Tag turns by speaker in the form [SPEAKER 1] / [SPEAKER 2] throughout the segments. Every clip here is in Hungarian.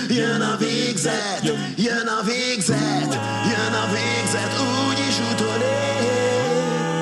[SPEAKER 1] jön a végzet, jön a végzet, jön a végzet, úgyis utolér.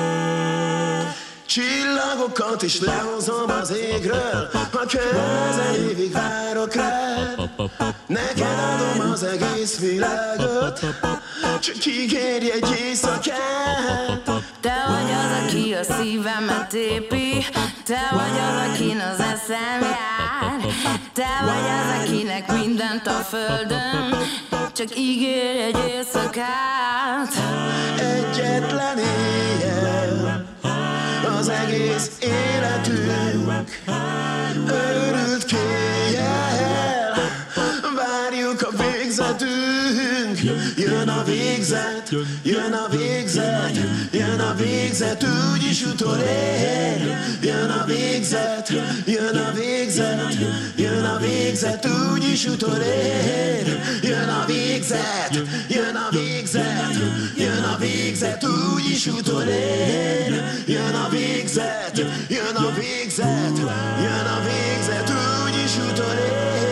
[SPEAKER 1] Csillagokat is lehozom az égről, ha közelévig várok rád. Neked adom az egész világot, csak ígérj egy éjszakát.
[SPEAKER 2] Te vagy az, aki a szívemet tépi, te vagy az, akin az eszem jár. Te vagy az, akinek mindent a földön, csak ígérj egy éjszakát.
[SPEAKER 1] Egyetlen éjjel az egész életünk, őrült kéjjel várjuk a végzetünk. Jön a végzet, jön a végzet, jön a végzet, úgyis utolér. Jön a végzet, jön a végzet, jön a végzet, úgyis utolér. Jön a végzet, jön a végzet, jön a végzet, úgyis utolér. Jön a végzet, jön a végzet, jön a végzet, úgyis utolér.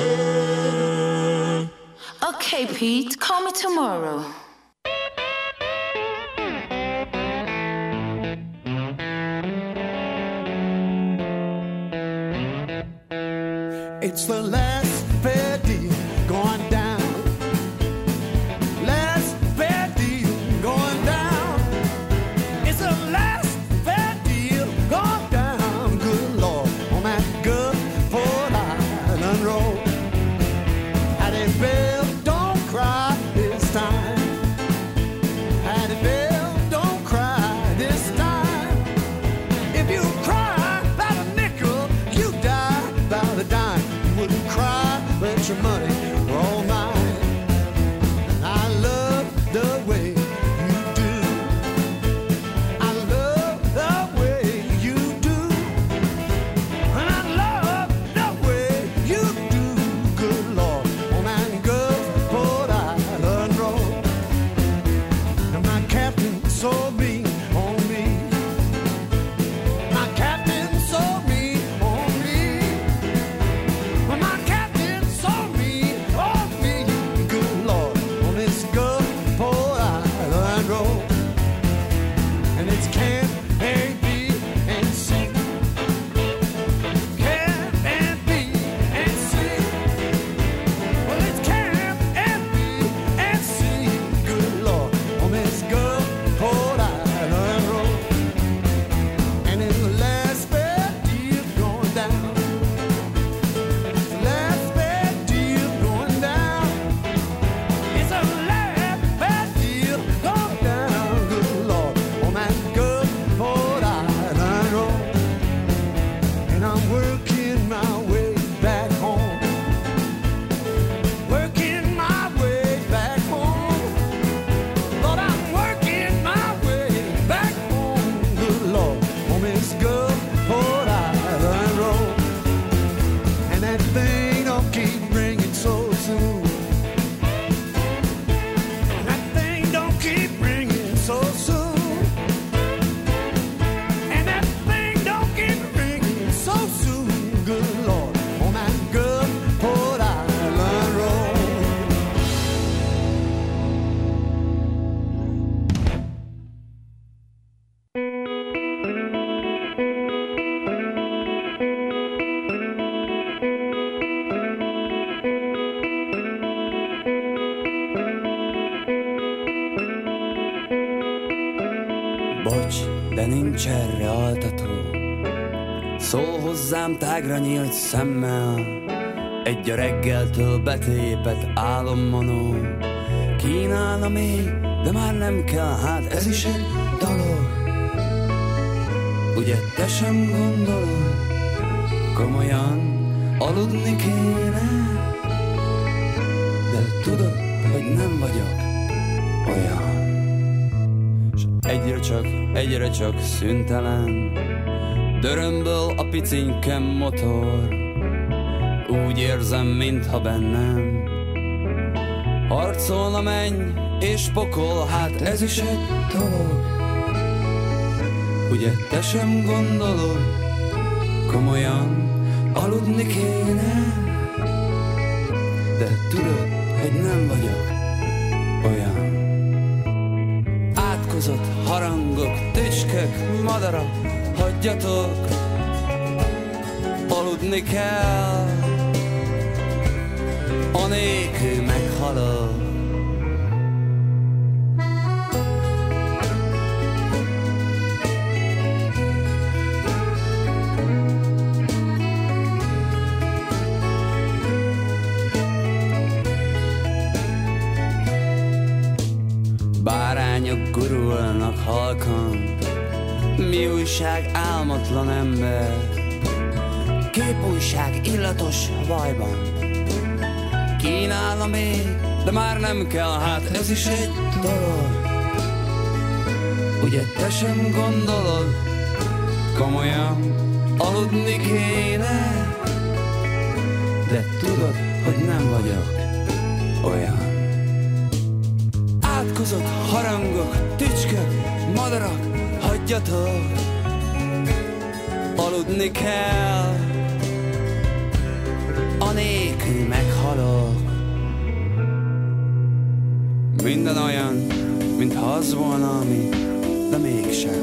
[SPEAKER 2] Okay, Pete, call me tomorrow.
[SPEAKER 3] It's the last fair deal going down. Last fair deal going down. It's the last fair deal going down. Good Lord, on that good Fort Island road. Hattie Bell, don't cry this time. Hattie Bell, don't cry this time. If you cry about a nickel, you die about a dime. Wouldn't cry, but your money were all mine. And I love the way you do. I love the way you do. And I love the way you do. Good Lord, on that good Port Island road. And my captain sold me on me. My captain sold me on me. Well, my captain saw me, oh me, good Lord, on this good Port Island road. And it's Camp A, B, and C. Camp A, B, and C. Well, it's Camp A, B, and C, good Lord, on this good Port Island road. And it's the last fair deal going down. Last bad deal going down. It's a last bad deal going down. Good Lord, on that good Port Island road. And I'm working my way back home. Working my way back home. Lord, I'm working my way back home. Good Lord, on this good Port Island road. And that thing don't keep ringing so soon. That thing don't keep ringing so soon. And that thing don't keep ringing so soon. Good Lord, on that good Port Island road.
[SPEAKER 4] Bocs, de nincs erre altató. Szól hozzám tágra nyílt szemmel, egy a reggeltől betépett álommanó. Kínálna még, de már nem kell, hát ez is egy dolog. Ugye te sem gondolod, komolyan aludni kéne, de tudod, hogy nem vagyok olyan. S egyre csak szüntelen dörömböl a picinkem motor. Úgy érzem, mintha bennem harcolna menny és pokol, hát ez is egy dolog. Ugye te sem gondolod, komolyan aludni kéne, de tudod, hogy nem vagyok olyan. Átkozott harangok, tücskök, madarak, hagyjatok, aludni kell, anélkül meghalok. Bárányok gurulnak halkan, mi újság álmatlan ember, képújság illatos vajban. Kínálna még, de már nem kell, hát ez is egy dolog. Ugye te sem gondolod, komolyan aludni kéne, de tudod, hogy nem vagyok olyan. Átkozott harangok, tücskök, madarak, hagyjatok, aludni kell, anélkül meghalok. Minden olyan, mintha az volna, ami, de mégsem.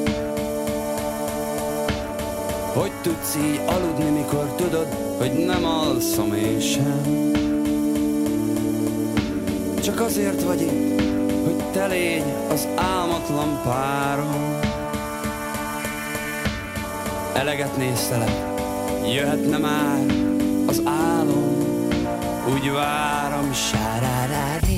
[SPEAKER 4] Hogy tudsz így aludni, mikor tudod, hogy nem alszom én sem? Csak azért vagy itt, hogy te légy az álmatlan párom. Eleget néztelek, jöhetne már az álom, úgy várom, sárárári.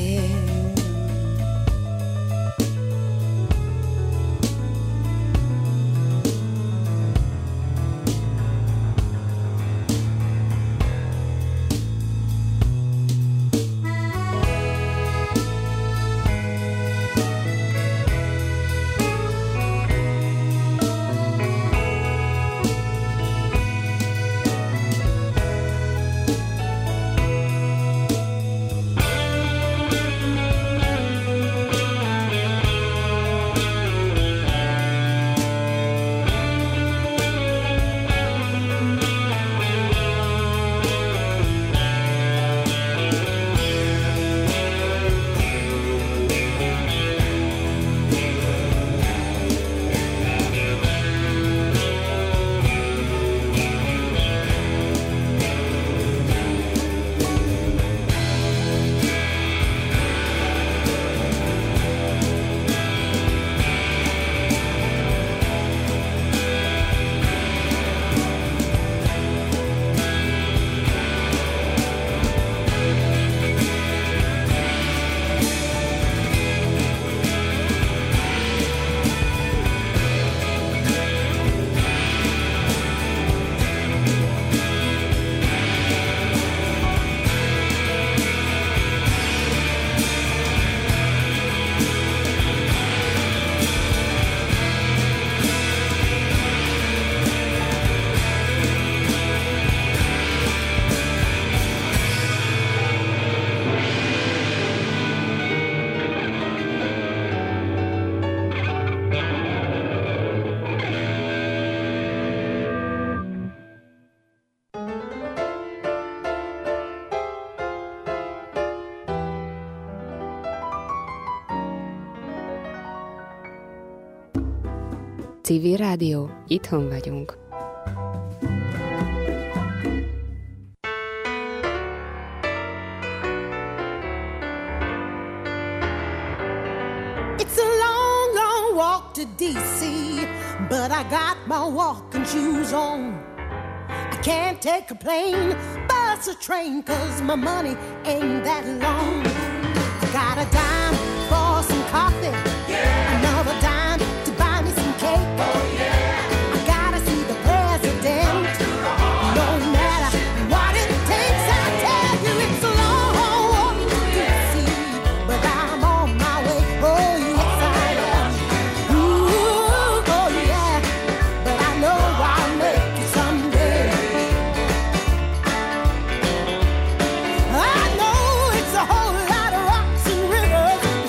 [SPEAKER 5] Civil Rádió, itthon vagyunk.
[SPEAKER 6] It's a long, long walk to D.C., but I got my walking shoes on. I can't take a plane, bus or train, 'cause my money ain't that long. I got a dime for some coffee, another dime to buy me some cake. Oh, yeah. I gotta see the president, no matter what it takes. I tell you it's a long walk to D.C., but I'm on my way. Oh yes I am. Ooh, oh yeah, but I know I'll make it someday. I know it's a whole lot of rocks and rivers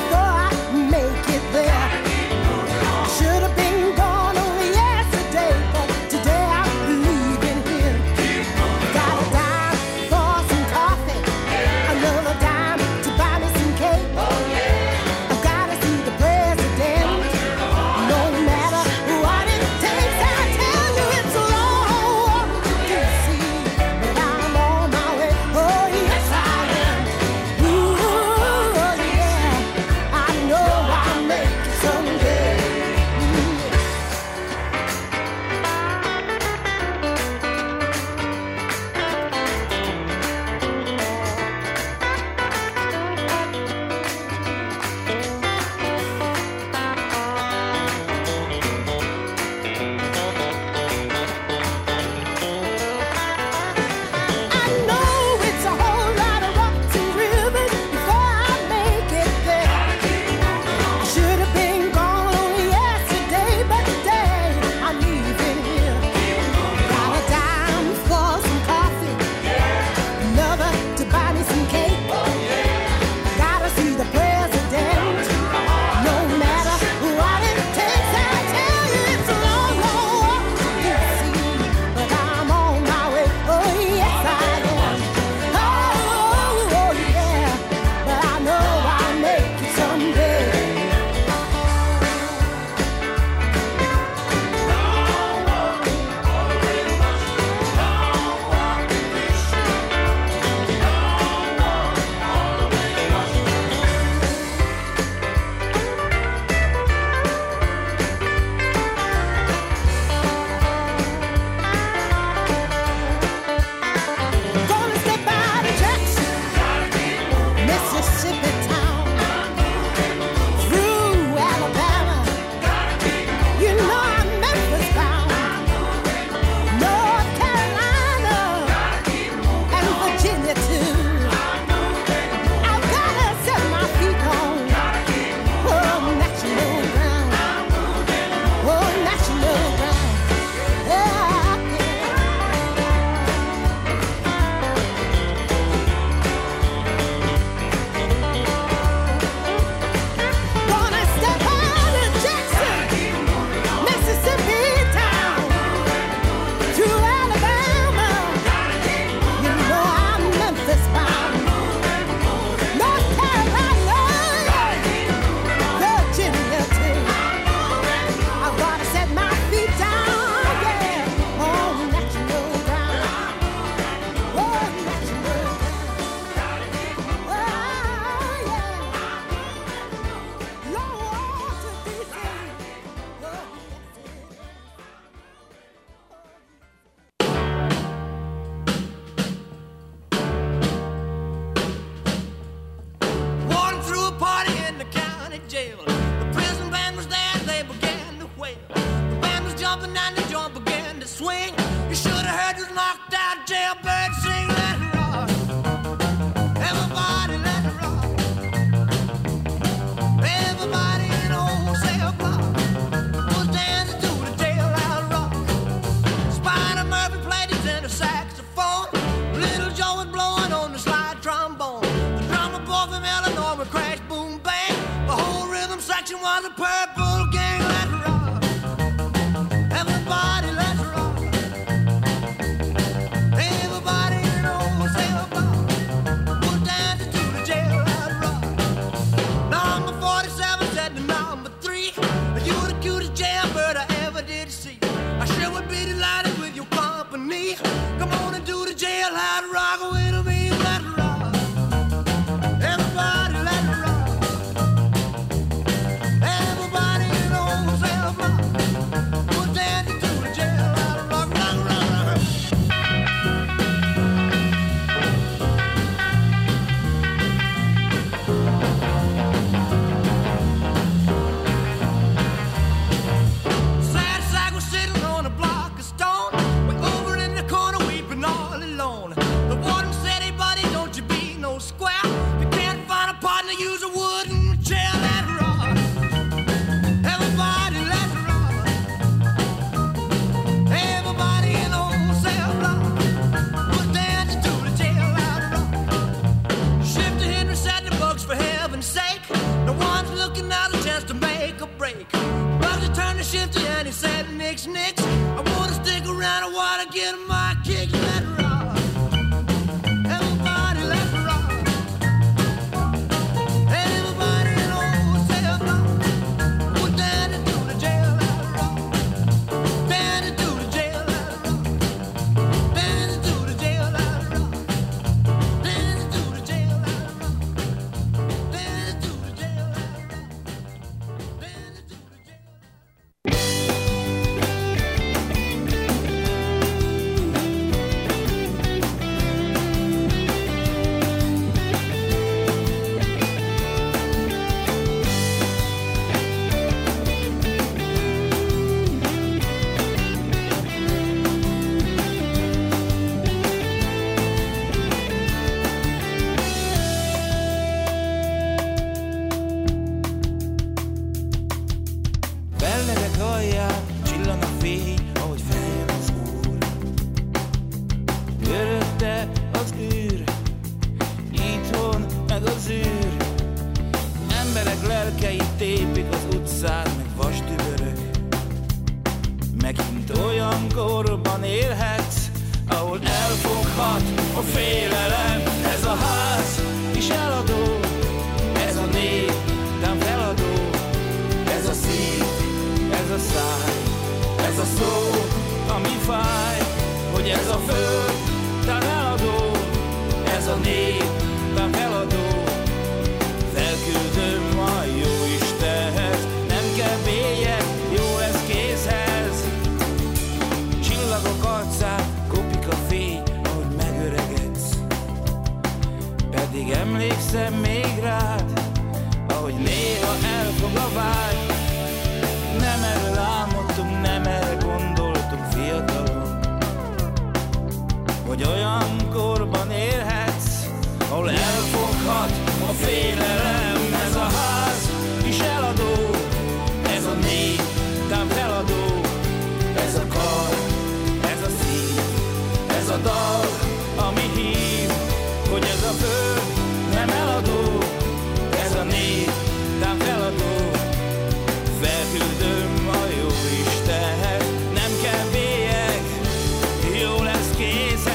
[SPEAKER 3] jumping and the joint began to swing. You should have heard this knocked out jailbird sing. Let it rock. Everybody let it rock. Everybody in the whole cell block was dancing to the jailhouse rock. Spider Murphy played his tenor saxophone. Little Joe was blowing on the slide trombone. The drummer boy from Illinois would crash, boom, bang. The whole rhythm section was a Purple Gang. Let it rock. Everybody let it rock. Everybody in the whole cell block was dancing to the jailhouse rock. Number 47 said to number 3, you the cutest jailbird I ever did see. I sure would be delighted with your company. Come on and do the jailhouse rock with me. Let it rock. Everybody let it rock. Everybody in the whole cell block was dancing to the jailhouse rock. Rock, rock, rock. Sad sack was sitting on a block of stone, way over in the corner weeping all alone. The warden said, hey buddy, don't you be no square. If you can't find a partner, use a wooden chair. Let it rock. Everybody let it rock. Everybody in the whole cell block was dancing to the jailhouse rock. Shifter Henry said the books for heaven's sake. No one's looking out a chance to make a break. Bugsy turned to Shifter and he said, nix, nix. I wanna stick around, I wanna get my kicks. Let it rock. Everybody let it rock. Everybody in the whole cell block was dancing to the jailhouse rock. Dancing to the jailhouse rock. Dancing to the jailhouse rock. Dancing to the jailhouse rock. Dancing to the jailhouse rock. Dancing to the jailhouse.
[SPEAKER 7] Belledek alján csillan a fény, ahogy feljön az úr. Körötte az űr, itthon meg az űr. Emberek lelkeit tépik az utcán, meg vasdübörök. Megint olyan korban élhetsz, ahol elfoghat a félelem. Ez a ház is eladó, ez a nép nem feladó. Ez a szív, ez a száj, ez a szó, ami fáj, hogy ez a föld nem eladó, ez a nép nem feladó. Felküldöm a jó Istenhez, nem kell bélyeg, jó lesz kézhez. Csillagok arcán kopik a fény, ahogy megöregedsz. Pedig emlékszem még rád, ahogy néha elfog a vágy. Nem erről álmodtunk, nem erre gondoltunk fiatalon, hogy olyan korban élhetsz, ahol elfoghat a félelem. Ez a ház is eladó, ez a nép nem feladó. Ez a kar, ez a szív, ez a dal, ami hív, hogy ez a föld nem eladó, ez a nép nem feladó. Felküldöm a jó Istenhez, nem kell bélyeg, jó lesz kézhez.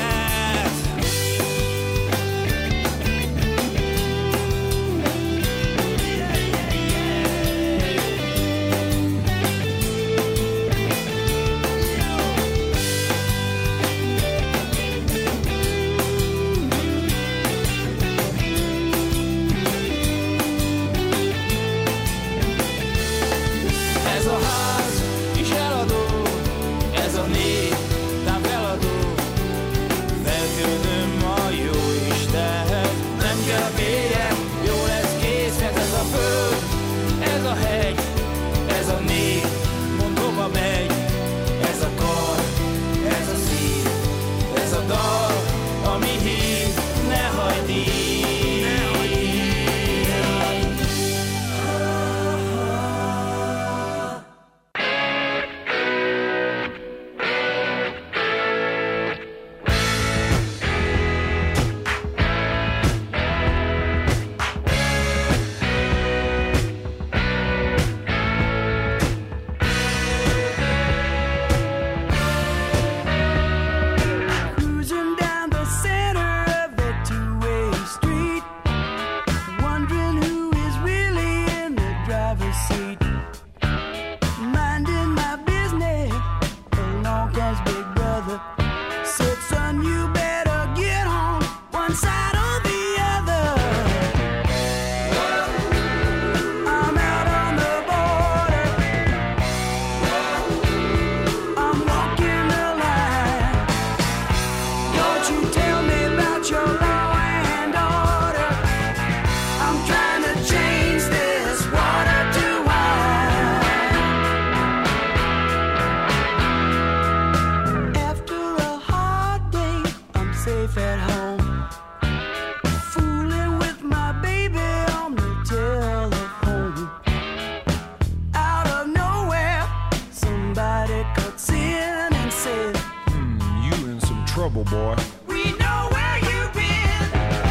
[SPEAKER 7] trouble, boy.
[SPEAKER 3] We know where you've been.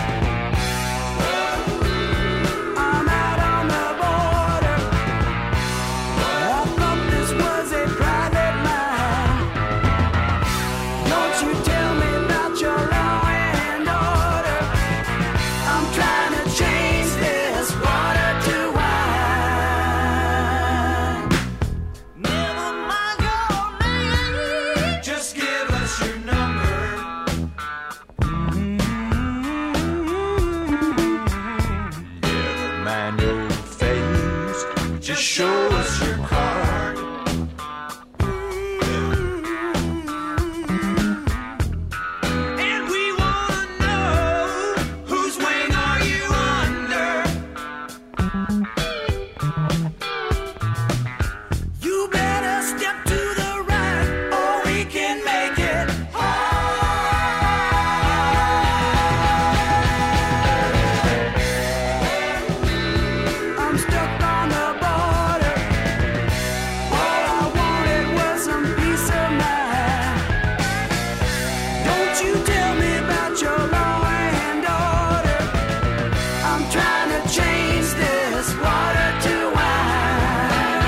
[SPEAKER 3] I'm out on the border. I thought this was a private line. Don't you tell me about your law and order. I'm trying to change this water to wine. Never mind your name. Just give us your number.
[SPEAKER 7] Never mind your face. Just show us your card.
[SPEAKER 3] And we wanna know whose wing are you under? You better step to the right, or we can make it hard. I'm stuck on the border. All I wanted was some peace of mind. Don't you tell me about your law and order. I'm trying to change this water to wine.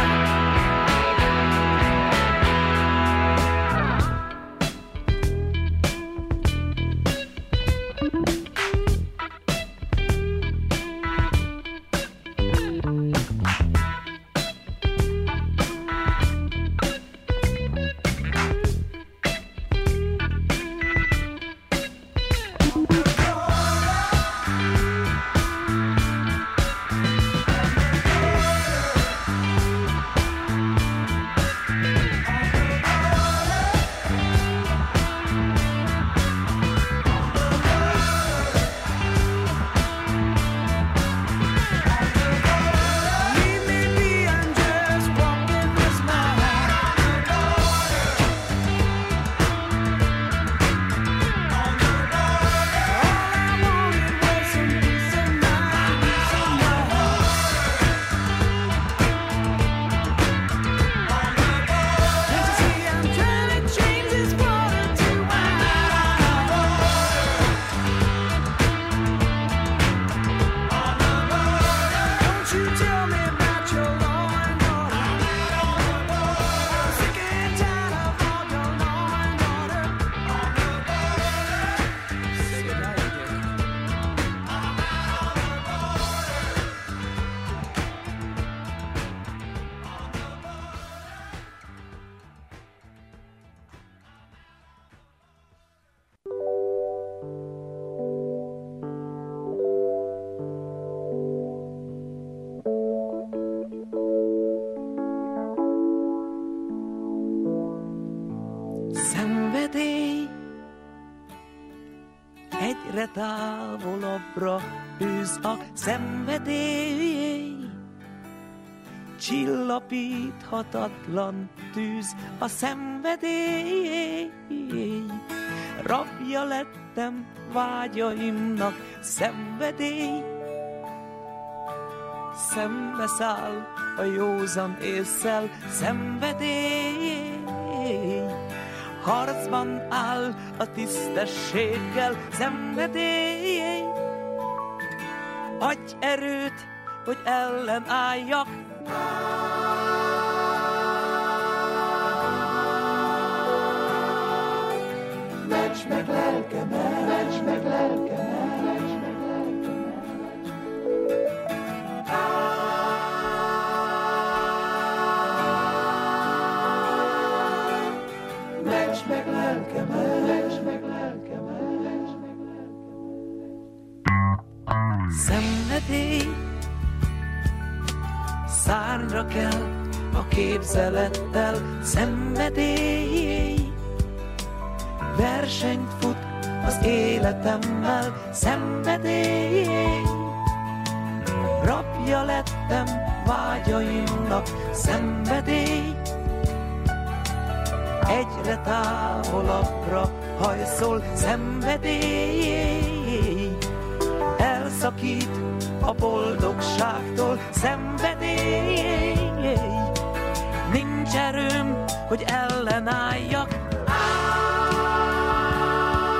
[SPEAKER 3] Leave me be, I'm just walking this mile. All I wanted was some peace of mind, peace of mind. Can't you see I'm trying to change this water to wine? Don't you tell me about your law and order. I'm sick and tired of all your law and order. Sick and tired of it. Szenvedély egyre távolabbra űz a szenvedély. Csillapíthatatlan tűz a szenvedély. Rabja lettem vágyaimnak, szenvedély. Szembeszáll a józan ésszel, szenvedély. Harcban áll a tisztességgel, szenvedély. Adj erőt, hogy ellenálljak. Ments meg lelkemet, ments meg lelkemet, ments meg lelkemet. Ments meg lelkemet, ments meg lelkemet, ments meg lelkemet. Szenvedély szárnyra kell a képzelettel, szenvedély. Versenyt fut az életemmel, szenvedély. Rabja lettem vágyaimnak, szenvedély. Egyre távolabbra hajszol, szenvedély. Elszakít a boldogságtól, szenvedély. Nincs erőm, hogy ellenálljak.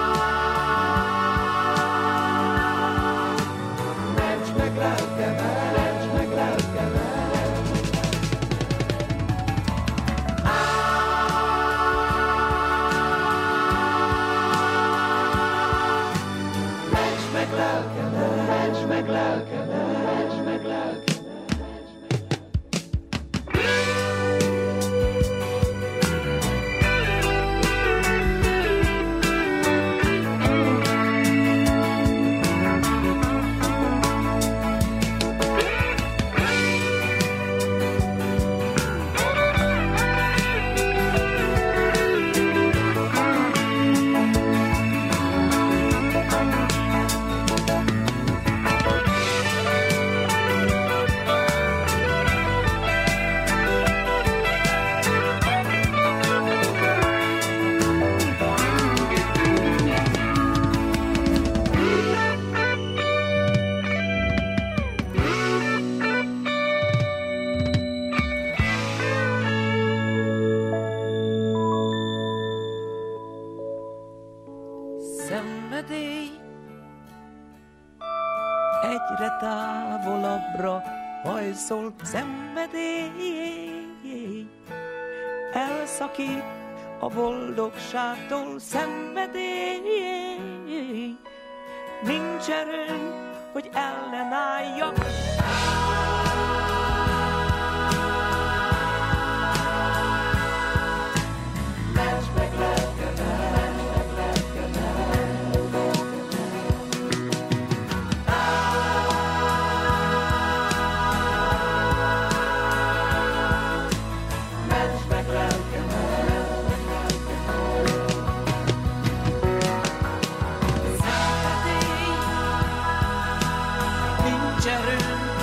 [SPEAKER 8] egyre távolabbra hajszol szenvedély. Elszakít a boldogságtól szenvedély. Nincs erőm, hogy ellenálljak. Nincs erőm,